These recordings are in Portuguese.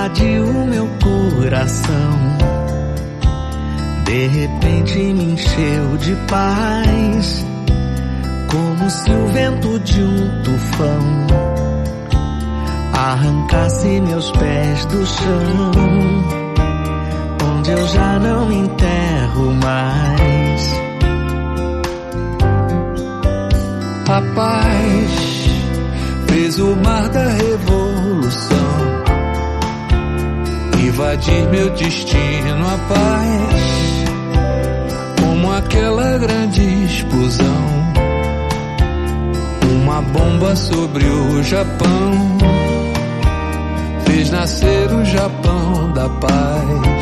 invadiu meu coração. De repente me encheu de paz, como se o vento de um tufão arrancasse meus pés do chão, onde eu já não me enterro mais. A paz fez o mar da revolução invadir meu destino. A paz, como aquela grande explosão, uma bomba sobre o Japão, fez nascer o Japão da paz.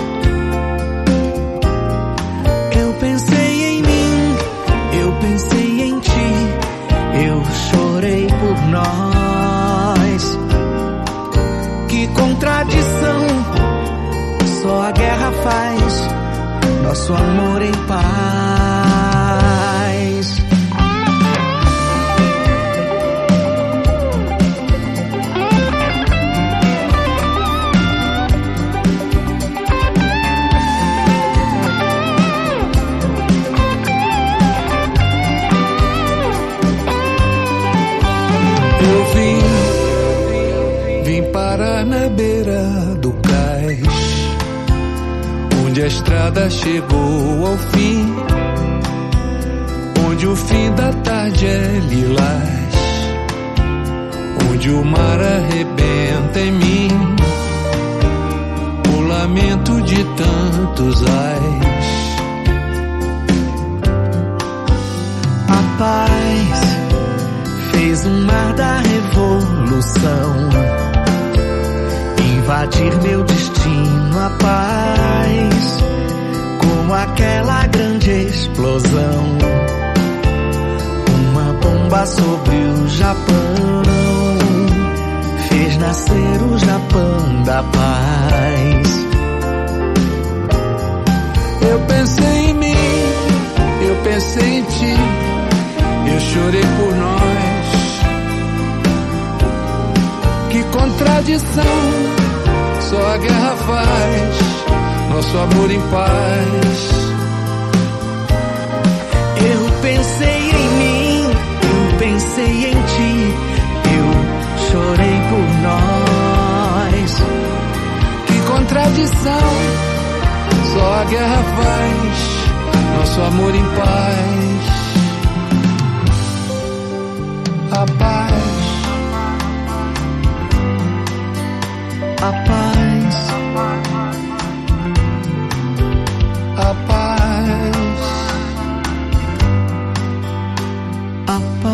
Eu pensei em mim, eu pensei em ti, eu chorei por nós. Que contradição, só a guerra faz nosso amor em paz. Eu vim parar na beira do cais, onde a estrada chegou ao fim, onde o fim da tarde é lilás, onde o mar arrebenta em mim, o lamento de tantos ais. A paz fez um mar da revolução invadir meu destino. A paz, como aquela grande explosão, uma bomba sobre o Japão, fez nascer o Japão da paz. Eu pensei em mim, eu pensei em ti, eu chorei por nós. Que contradição, só a guerra faz nosso amor em paz. Eu pensei em mim, eu pensei em ti, eu chorei por nós. Que contradição, só a guerra faz nosso amor em paz. A paz, a paz, a paz, a paz.